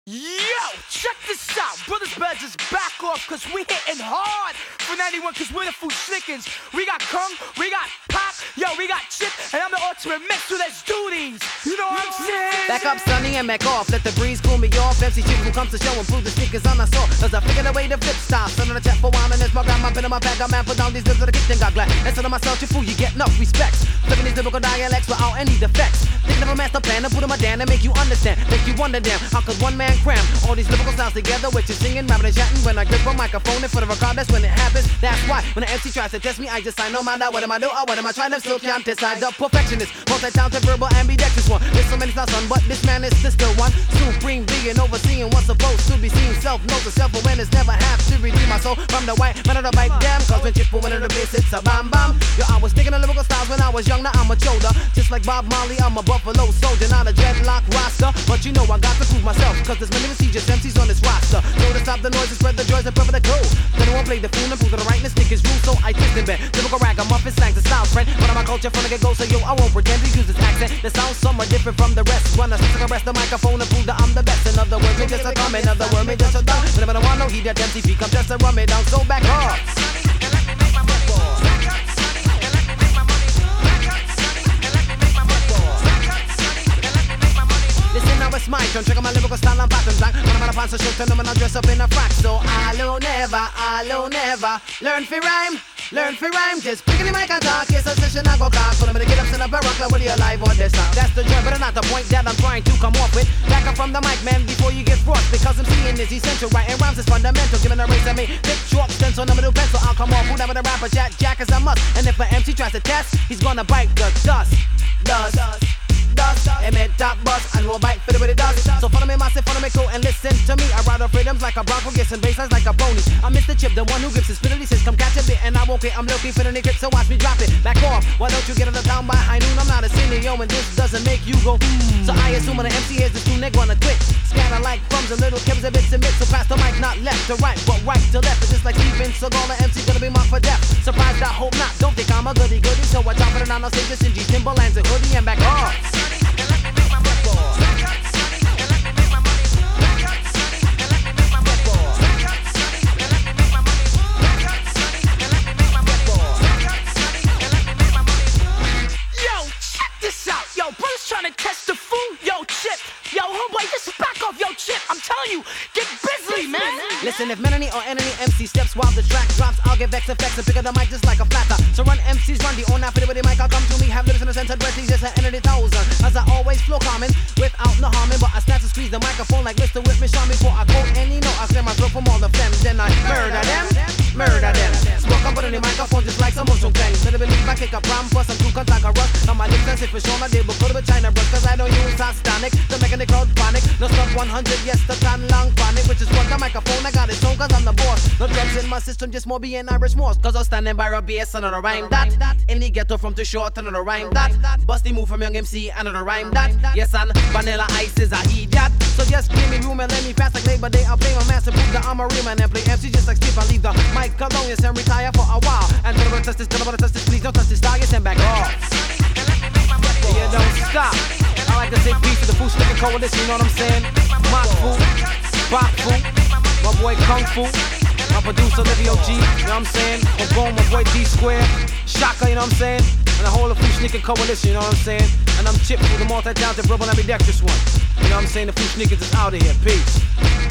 Yo, check this out. Brothers better just back off, cause we hitting hard for 91, cause we're the Fushnikins. We got Kung, we got Pop, yo, we got Chip, and I'm the ultimate mix, so let's do these. You know what I'm saying? Back up, Sonny, and back off. Let the breeze cool me off. MC Chief who comes to show and prove the sneakers on my soul. Cause I figured a way to flip style. Son of the chat for a while, and there's my grandma been in my bag. I man put down these lips of the kitchen, got glad. Instead of myself, you fool, you get enough respect. Flipping these lyrical dialects without any defects. Thinking of a master plan to put them down and make you understand. Make you wonder, damn, how could one man cram all these lyrical sounds together with you singing, rapping and chatting? When I grip a microphone in front of a crowd, that's when it happens. That's why when the MC tries to test me, I just sign no matter what am I do or what am I trying to still can't decide. The perfectionist, multi-talented, verbal, ambidextrous one. There's so many styles, son, but this man is the still one. Supreme being, overseeing what's supposed to be seen. Self-knows and self-awareness, never have to redeem my soul from the white man of the bike. Damn, cause when Chip went in the bass, it's a bam bam. Yo, I was thinking of lyrical styles when I was young, now I'm a shoulder. Just like Bob Marley, I'm a Buffalo soldier, not a dreadlock roster. But you know I got to prove myself, cause there's many prestigious MCs on this roster. Know to stop the noise and spread the joys and prefer the cool. Then I won't play the fool and prove that the rightness stick is rule, so I twist and bend. Typical ragamuffin slangs and styles, friend. But I'm a culture from the get-go, so yo, I won't pretend to use this accent that sounds somewhat different from the rest. When I stick to rest the microphone and prove that I'm the best. In other words, me just a comment, in other words, me just a done. Whenever I want no heat, that MCP come just to run me down, so back up. Listen, now it's my turn. Check out my lyrical style and pattern blank. When I'm on a pants, so show turn them and I dress up in a frack. So I'll never learn fi rhyme. Learn fi rhyme, just picking the mic and talk. Yes, a session I go cock. Put them in the get ups in a baroque, like whether you're live or this song. That's the joy, but not the point that I'm trying to come off with. Back up from the mic, man, before you get fraught. Because I'm seeing is essential, writing rhymes is fundamental. Giving a race to me, pick short stencil, number two pencil. I'll come off, who never the rapper, Jack is a must. And if an MC tries to test, he's gonna bite the dust. Emit top bus and we'll bite for the way it does. So follow me massive, follow me cool and listen to me. I ride off rhythms like a bronco, gets some basslines like a pony. I'm Mr. Chip, the one who grips his fiddle. He says come catch a bit and I won't quit. I'm looking for the grip, so watch me drop it. Back off, why don't you get on the town by high noon? I'm not a senior, yo, and this doesn't make you go So I assume when the MC hears this tune, they're gonna quit. Scatter like crumbs and little kibbles and bits and bits. So pass the mic, not left to right, but right to left. It's just like Steven Seagal, the MC gonna be marked for death. Surprised, I hope not, don't think I'm a goody goody. So I drop it and I'll say this in G, Timberlands and hoodie and back off. Trying to test the food, yo, Chip. Yo, homeboy, just back off, yo, Chip. I'm telling you, get busy, man. Listen, if Melanie or enemy MC steps while the track drops, I'll get vexed and pick up the mic just like a flatter. So run MCs, run the own after the mic, I'll come to me, have lips in the center, breath, just an entity thousand. As I always flow common, without no harming, but I snatch and squeeze the microphone like Mr. Whip me, Sean before I quote any note. I clear my throat from all the phlegm, then I murder them. Smoke up on the microphone just like some motion clangs. Better believe I kick a prom, plus I'm too like a rush. Now my lips and sit for sure, my day, but put up a China brush, cause I don't use hot tonic. The making the crowd panic. No stop 100, yes, the tan long panic. Which is what the microphone, I got it on cause I'm the boss. No drugs in my system, just more being Irish Morse. Cause I'm standing by a bass and on a rhyme that. In the ghetto from too short and on a rhyme that. Busty move from young MC and on a rhyme that. Yes, and Vanilla Ice is a idiot. So just give me room and let me pass like Labor Day. I'll play my master, prove that I'm a real man and play MC just like Steve. I leave the mic alone, yes, and retire for a while. And don't wanna touch this, please don't touch this style, yes, and back off. And you don't stop. I like to say peace to the Fushnikin Coalition, you know what I'm saying? Mock Fu, Bop Fu, my boy Kung Fu, my producer Livio G, you know what I'm saying? And boom, my boy D Square, Shaka, you know what I'm saying? And the whole of Fushnikin Coalition, you know what I'm saying? And I'm Chip Fu, the multi-talented, verbal, ambidextrous one. You know what I'm saying? The Fushnikins is out of here, peace.